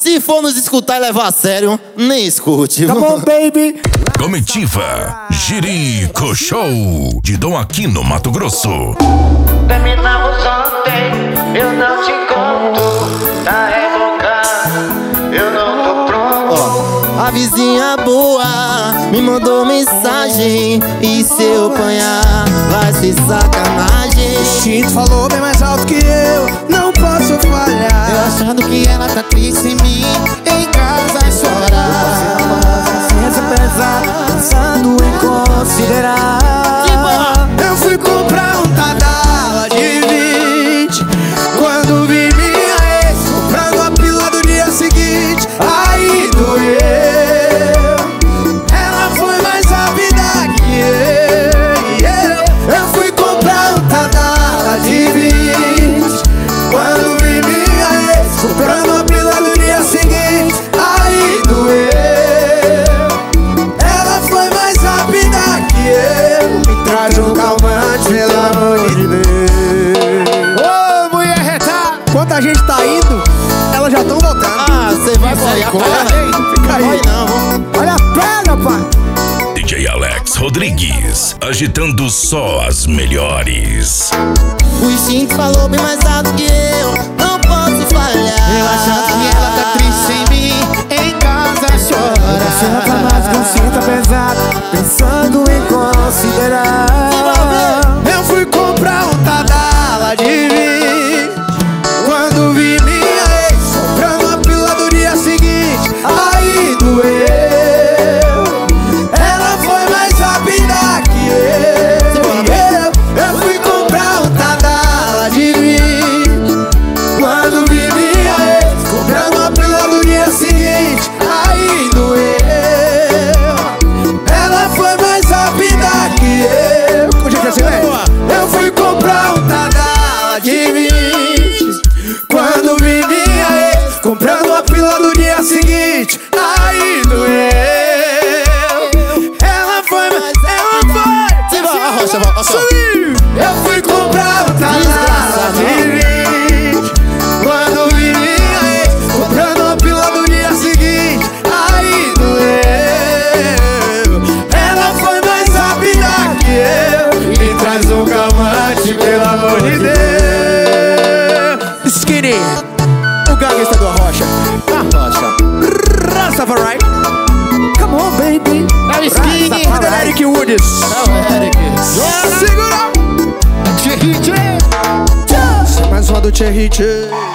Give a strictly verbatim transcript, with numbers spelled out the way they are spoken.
Se for nos escutar e levar a sério, nem escute. Come on, baby. Comitiva Jerico Show de Dom Aquino, Mato Grosso. Terminamos ontem, eu não te conto. Tá revogado, eu não tô pronto. Ó, a vizinha boa me mandou mensagem, e se eu apanhar, vai ser sacanagem. O instinto falou bem mais alto que eu, não posso falhar. Eu achando que ela tá triste em mim, em casa a chorar. Consciência pesada, pensando em considerar. Eu fui comprar um Tadala de vinte, quando vi minha ex comprando a pílula do dia seguinte. Aí doeu, ela foi mais rápida que eu. Eu fui comprar um Tadala de vinte, quando vi minha ex comprando a pílula do dia seguinte. Aí doeu, ela foi mais rápida que eu. Me traz um calmante, pelo amor de Deus. Ô, mulher retada, enquanto a gente tá indo, elas já tão voltando. Ah, você vai sair a perna? Fica aí. Vai não. Olha a perna, pai. D J Alex Rodrigues, agitando só as melhores. O instinto falou bem mais alto que eu, não posso falhar. Eu achando que ela tá triste em mim, em casa chora. Você tá mais consciência pesada, pensando em considerar. Eu fui comprar um Tadala de vinte, quando vi minha ex comprando a pílula do dia seguinte. Aí doeu, ela foi mais rápida que eu. Eu fui comprar um Tadala de vinte, quando vi minha ex comprando a pílula do dia seguinte. Aí doeu, ela foi mais rápida que eu. Com gente assim, né? Eu fui comprar um Tadala de vinte, quando vi minha ex comprando a pílula do dia seguinte. Aí doeu, ela foi mais, ela foi. Você vai, arrocha, vai, arrocha. Subiu. Eu fui comprar um Tadala de vinte, quando vi minha ex comprando a pílula do dia seguinte. Aí doeu, ela foi mais rápida que eu. Me traz um calmante, pelo amor de Deus. Skinny, o gangsta do Arrocha. Arrocha. Rastafari. Come on, baby. É o Skinny. Rastafari. Eric Woods. É o Eric. Segura. Mais uma do Thierry.